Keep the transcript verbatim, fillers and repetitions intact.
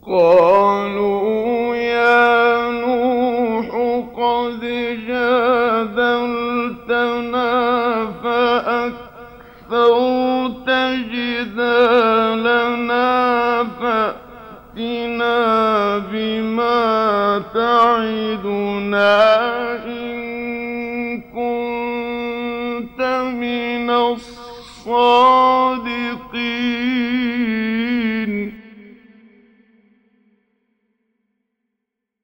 قالوا يا نوح قد جادلتنا فأكثرت جدالنا فأتنا بما تعدنا إن كنت من الصادقين.